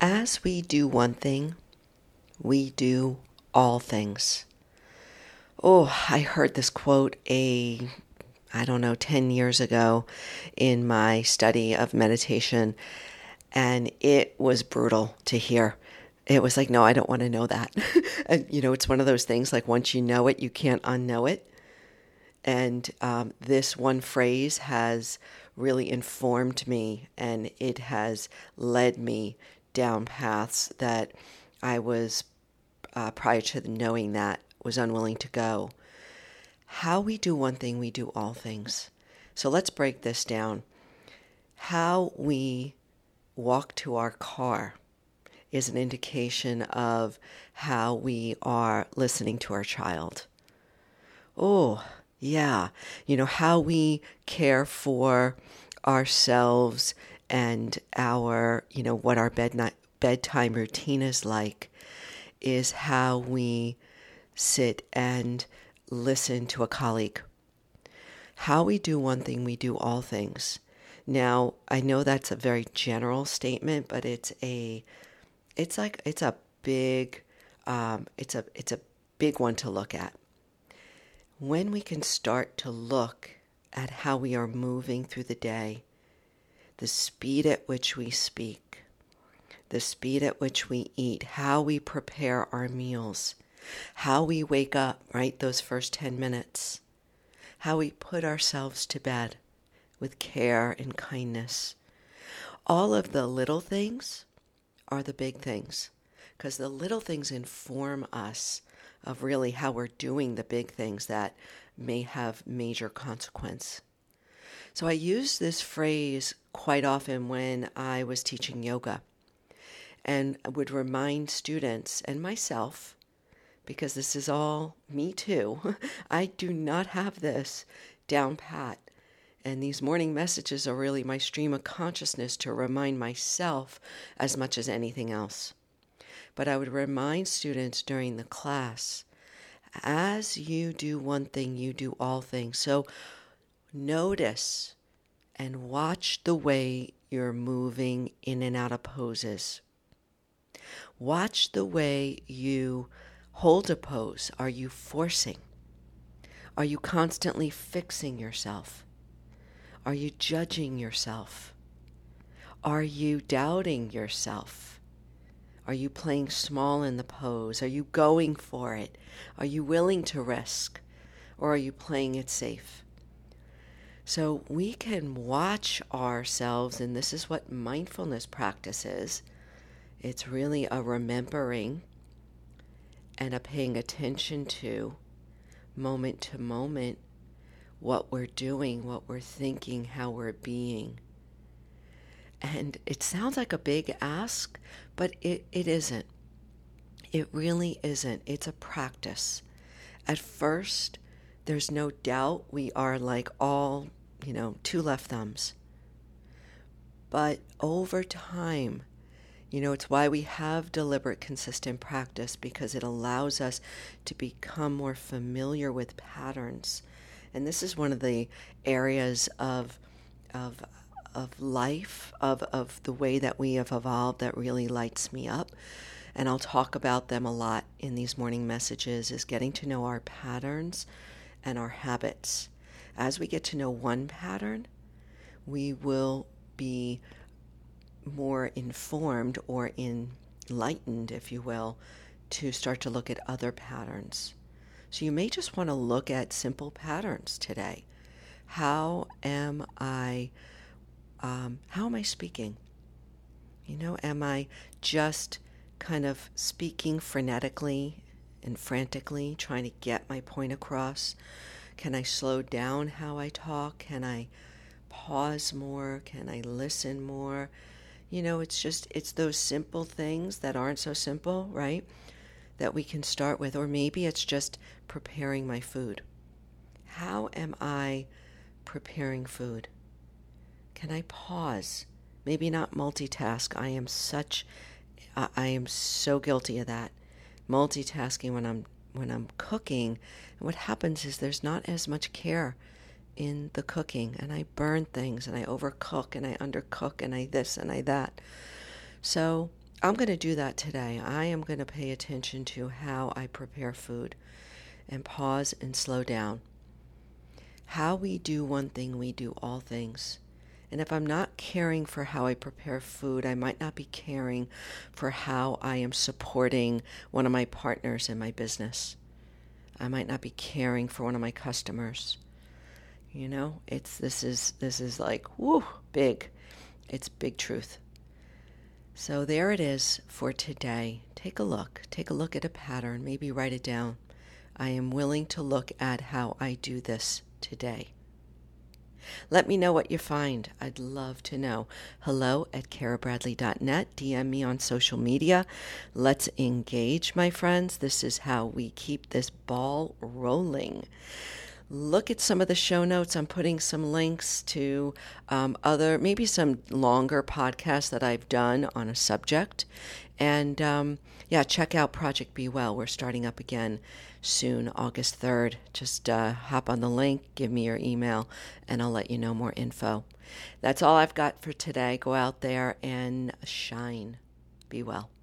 As we do one thing, we do all things. Oh, I heard this quote I don't know, 10 years ago in my study of meditation, and it was brutal to hear. It was like, no, I don't want to know that. And, it's one of those things like once you know it, you can't unknow it. And this one phrase has really informed me, and it has led me down paths that I was, prior to knowing that, was unwilling to go. How we do one thing, we do all things. So let's break this down. How we walk to our car is an indication of how we are listening to our child. Oh, yeah. How we care for ourselves and what our bedtime routine is like is how we sit and listen to a colleague. How we do one thing, we do all things. Now, I know that's a very general statement, but it's a big one to look at. When we can start to look at how we are moving through the day, the speed at which we speak, the speed at which we eat, how we prepare our meals, how we wake up, right, those first 10 minutes, how we put ourselves to bed with care and kindness. All of the little things are the big things, because the little things inform us of really how we're doing the big things that may have major consequence. So I use this phrase quite often when I was teaching yoga, and would remind students and myself, because this is all me too. I do not have this down pat. And these morning messages are really my stream of consciousness to remind myself as much as anything else. But I would remind students during the class, as you do one thing, you do all things. So notice and watch the way you're moving in and out of poses. Watch the way you hold a pose. Are you forcing? Are you constantly fixing yourself? Are you judging yourself? Are you doubting yourself? Are you playing small in the pose? Are you going for it? Are you willing to risk? Or are you playing it safe? So we can watch ourselves, and this is what mindfulness practice is. It's really a remembering and a paying attention to, moment to moment, what we're doing, what we're thinking, how we're being. And it sounds like a big ask, but it isn't. It really isn't. It's a practice. At first, there's no doubt we are like all, two left thumbs. But over time, it's why we have deliberate, consistent practice, because it allows us to become more familiar with patterns. And this is one of the areas of life, of the way that we have evolved that really lights me up. And I'll talk about them a lot in these morning messages, is getting to know our patterns and our habits. As we get to know one pattern, we will be more informed or enlightened, if you will, to start to look at other patterns. So you may just want to look at simple patterns today. How am I speaking? Am I just kind of speaking frenetically and frantically, trying to get my point across? Can I slow down how I talk? Can I pause more? Can I listen more? It's those simple things that aren't so simple, right? That we can start with. Or maybe it's just preparing my food. How am I preparing food? Can I pause? Maybe not multitask. I am so guilty of that. Multitasking when I'm cooking. And what happens is there's not as much care in the cooking, and I burn things, and I overcook, and I undercook, and I this and I that. So I'm going to do that today. I am going to pay attention to how I prepare food and pause and slow down. How we do one thing, we do all things. And if I'm not caring for how I prepare food, I might not be caring for how I am supporting one of my partners in my business. I might not be caring for one of my customers. You know, this is like, whoo, big. It's big truth. So there it is for today. Take a look. Take a look at a pattern. Maybe write it down. I am willing to look at how I do this today. Let me know what you find. I'd love to know. hello@karabradley.net. DM me on social media. Let's engage, my friends. This is how we keep this ball rolling. Look at some of the show notes. I'm putting some links to maybe some longer podcasts that I've done on a subject. And check out Project Be Well. We're starting up again soon, August 3rd. Just hop on the link, give me your email, and I'll let you know more info. That's all I've got for today. Go out there and shine. Be well.